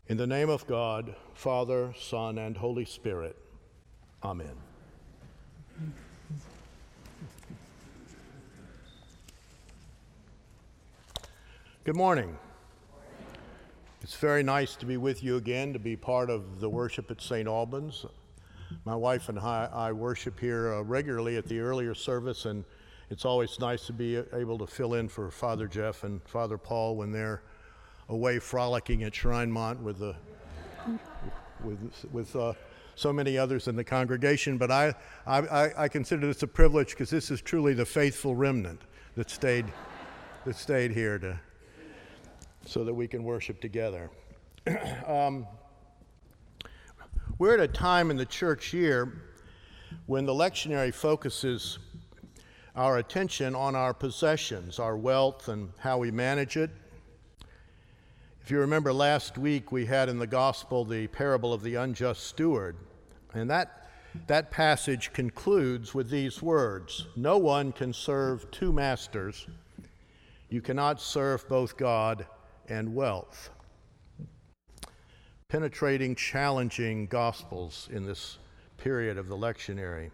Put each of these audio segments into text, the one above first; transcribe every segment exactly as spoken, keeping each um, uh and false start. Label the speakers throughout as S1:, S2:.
S1: In the name of God, Father, Son, and Holy Spirit. Amen. Good morning. It's very nice to be with you again, to be part of the worship at Saint Albans. My wife and I, I worship here uh, regularly at the earlier service, and it's always nice to be able to fill in for Father Jeff and Father Paul when they're away frolicking at Shrinemont with the with with uh, so many others in the congregation. But I I, I consider this a privilege because this is truly the faithful remnant that stayed that stayed here to so that we can worship together. um, we're at a time in the church year when the lectionary focuses our attention on our possessions, our wealth, and how we manage it. If you remember last week, we had in the gospel the parable of the unjust steward, and that, that passage concludes with these words: "No one can serve two masters. You cannot serve both God and wealth." Penetrating, challenging gospels in this period of the lectionary.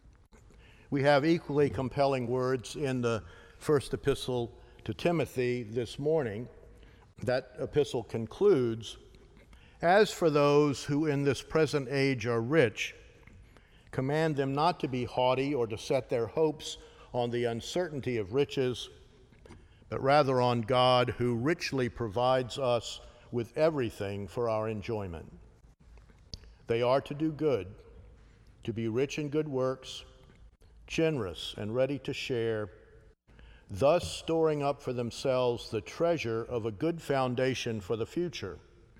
S1: We have equally compelling words in the first epistle to Timothy this morning. That epistle concludes, "As for those who in this present age are rich, command them not to be haughty or to set their hopes on the uncertainty of riches, but rather on God, who richly provides us with everything for our enjoyment. They are to do good, to be rich in good works, generous and ready to share, thus storing up for themselves the treasure of a good foundation for the future,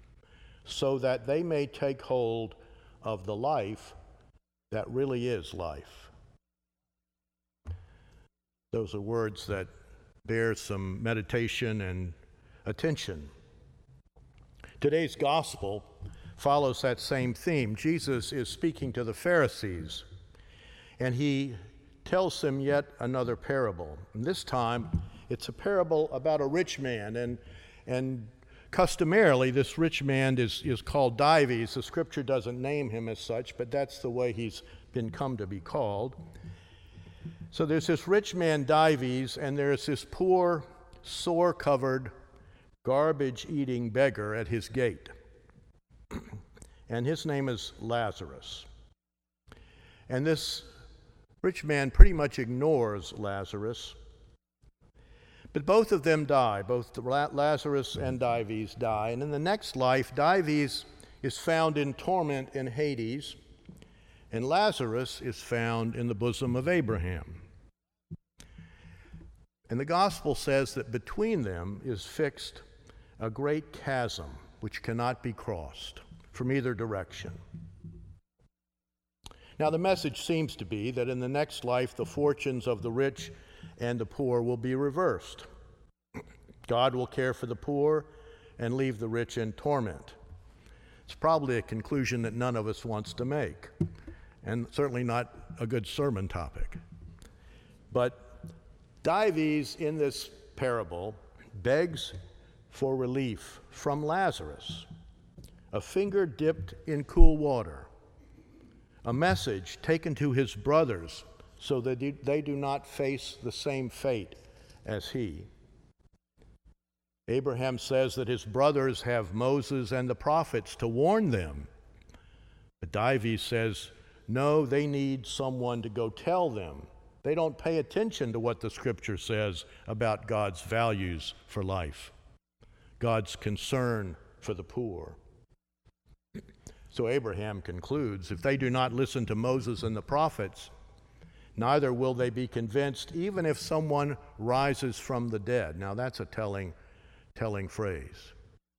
S1: so that they may take hold of the life that really is life." Those are words that bear some meditation and attention. Today's gospel follows that same theme. Jesus is speaking to the Pharisees, and he tells them yet another parable. And this time, it's a parable about a rich man, and and customarily, this rich man is, is called Dives. The scripture doesn't name him as such, but that's the way he's been come to be called. So there's this rich man Dives, and there's this poor, sore-covered, garbage-eating beggar at his gate. And his name is Lazarus. And this rich man pretty much ignores Lazarus. But both of them die. Both Lazarus and Dives die. And in the next life, Dives is found in torment in Hades, and Lazarus is found in the bosom of Abraham. And the gospel says that between them is fixed a great chasm which cannot be crossed from either direction. Now, the message seems to be that in the next life, the fortunes of the rich and the poor will be reversed. God will care for the poor and leave the rich in torment. It's probably a conclusion that none of us wants to make, and certainly not a good sermon topic. But Dives in this parable begs for relief from Lazarus, a finger dipped in cool water, a message taken to his brothers so that they do not face the same fate as he. Abraham says that his brothers have Moses and the prophets to warn them. But Dives says, no, they need someone to go tell them. They don't pay attention to what the scripture says about God's values for life, God's concern for the poor. So Abraham concludes, if they do not listen to Moses and the prophets, neither will they be convinced, even if someone rises from the dead. Now that's a telling, telling phrase.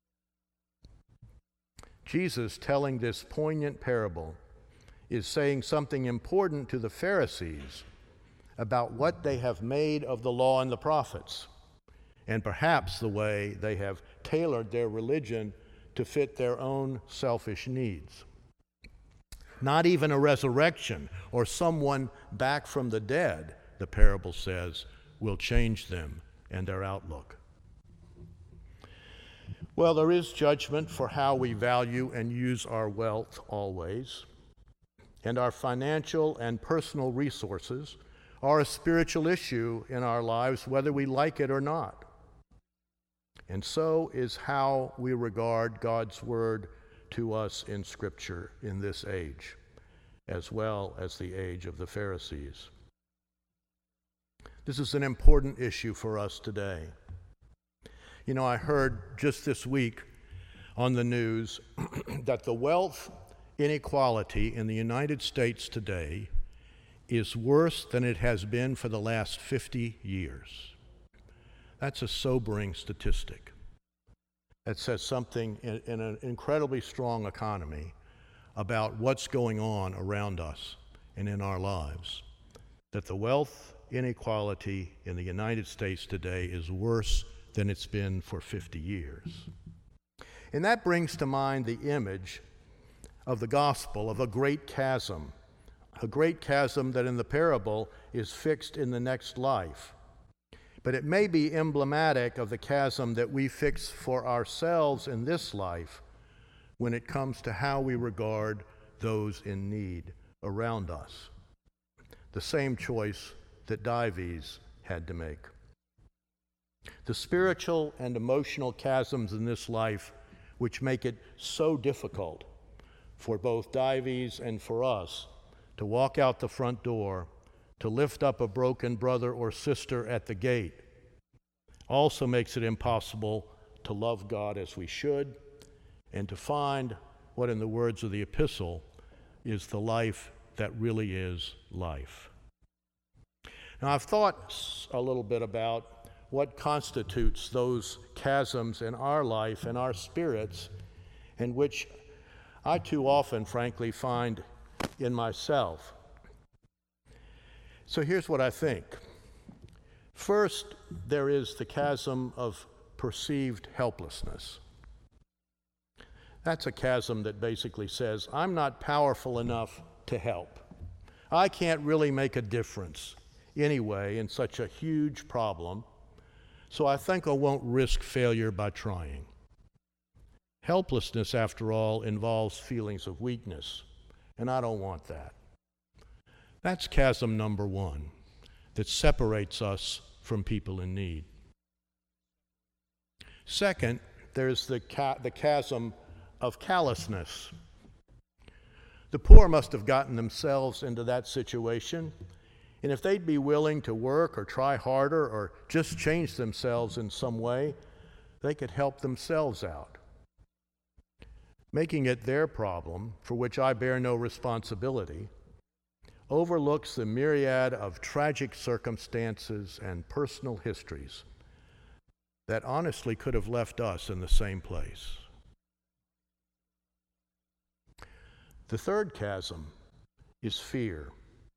S1: Jesus, telling this poignant parable, is saying something important to the Pharisees about what they have made of the law and the prophets, and perhaps the way they have tailored their religion to fit their own selfish needs. Not even a resurrection or someone back from the dead, the parable says, will change them and their outlook. Well, there is judgment for how we value and use our wealth always, and our financial and personal resources are a spiritual issue in our lives, whether we like it or not. And so is how we regard God's word to us in Scripture in this age, as well as the age of the Pharisees. This is an important issue for us today. You know, I heard just this week on the news that the wealth inequality in the United States today is worse than it has been for the last fifty years. That's a sobering statistic. That says something in, in an incredibly strong economy about what's going on around us and in our lives. That the wealth inequality in the United States today is worse than it's been for fifty years. And that brings to mind the image of the gospel of a great chasm, a great chasm that in the parable is fixed in the next life. But it may be emblematic of the chasm that we fix for ourselves in this life when it comes to how we regard those in need around us. The same choice that Dives had to make. The spiritual and emotional chasms in this life which make it so difficult for both Dives and for us to walk out the front door, to lift up a broken brother or sister at the gate, also makes it impossible to love God as we should and to find what, in the words of the epistle, is the life that really is life. Now, I've thought a little bit about what constitutes those chasms in our life and our spirits, in which I too often, frankly, find in myself. So here's what I think. First, there is the chasm of perceived helplessness. That's a chasm that basically says, I'm not powerful enough to help. I can't really make a difference anyway in such a huge problem, so I think I won't risk failure by trying. Helplessness, after all, involves feelings of weakness, and I don't want that. That's chasm number one that separates us from people in need. Second, there's the, ca- the chasm of callousness. The poor must have gotten themselves into that situation, and if they'd be willing to work or try harder or just change themselves in some way, they could help themselves out. Making it their problem, for which I bear no responsibility, overlooks the myriad of tragic circumstances and personal histories that honestly could have left us in the same place. The third chasm is fear.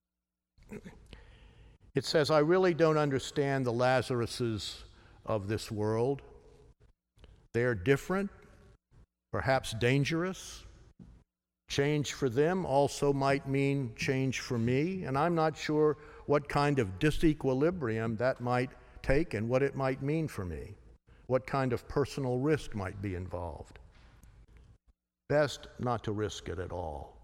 S1: It says, I really don't understand the Lazaruses of this world. They're different, perhaps dangerous. Change for them also might mean change for me, and I'm not sure what kind of disequilibrium that might take and what it might mean for me, what kind of personal risk might be involved. Best not to risk it at all.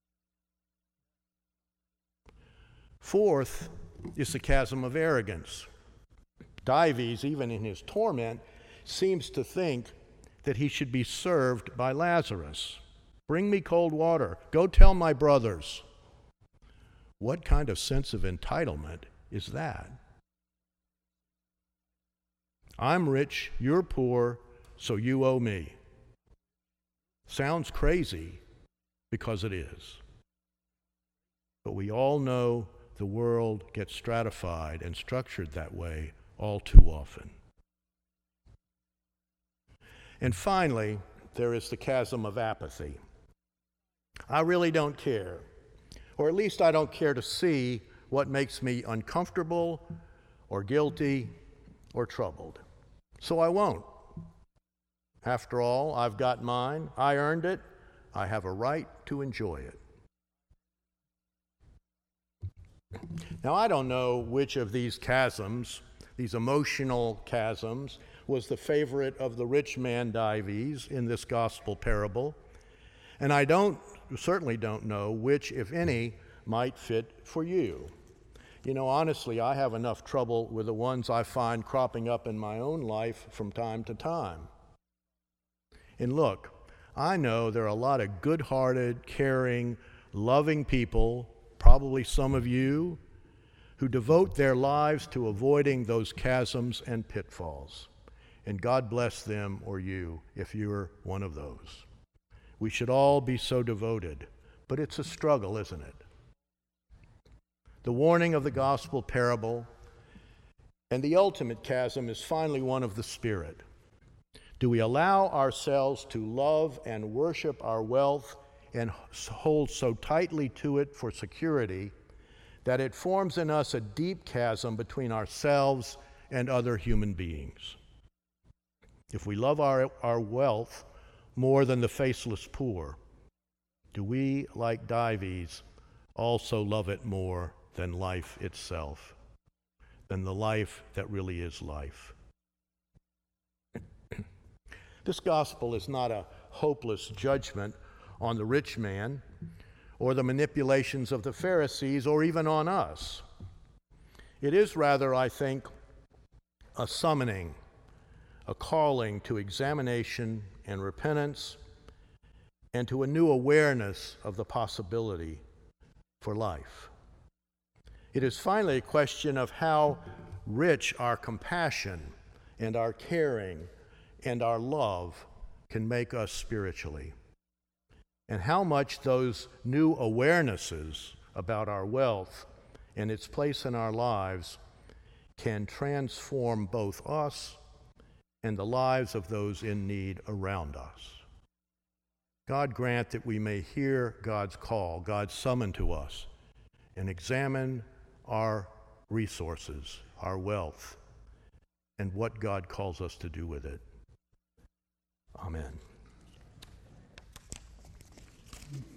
S1: Fourth is the chasm of arrogance. Dives, even in his torment, seems to think that he should be served by Lazarus. Bring me cold water. Go tell my brothers. What kind of sense of entitlement is that? I'm rich, you're poor, so you owe me. Sounds crazy because it is. But we all know the world gets stratified and structured that way all too often. And finally, there is the chasm of apathy. I really don't care, or at least I don't care to see what makes me uncomfortable or guilty or troubled. So I won't. After all, I've got mine, I earned it, I have a right to enjoy it. Now, I don't know which of these chasms, these emotional chasms, was the favorite of the rich man Dives in this gospel parable, and I don't certainly don't know which, if any, might fit for you. You know, honestly, I have enough trouble with the ones I find cropping up in my own life from time to time. And look, I know there are a lot of good-hearted, caring, loving people, probably some of you, who devote their lives to avoiding those chasms and pitfalls. And God bless them or you if you're one of those. We should all be so devoted, but it's a struggle, isn't it? The warning of the gospel parable and the ultimate chasm is finally one of the Spirit. Do we allow ourselves to love and worship our wealth and hold so tightly to it for security that it forms in us a deep chasm between ourselves and other human beings? If we love our, our wealth more than the faceless poor, do we, like Dives, also love it more than life itself, than the life that really is life? This gospel is not a hopeless judgment on the rich man or the manipulations of the Pharisees or even on us. It is rather, I think, a summoning, a calling to examination and repentance, and to a new awareness of the possibility for life. It is finally a question of how rich our compassion and our caring and our love can make us spiritually, and how much those new awarenesses about our wealth and its place in our lives can transform both us and the lives of those in need around us. God grant that we may hear God's call, God's summon to us, and examine our resources, our wealth, and what God calls us to do with it. Amen.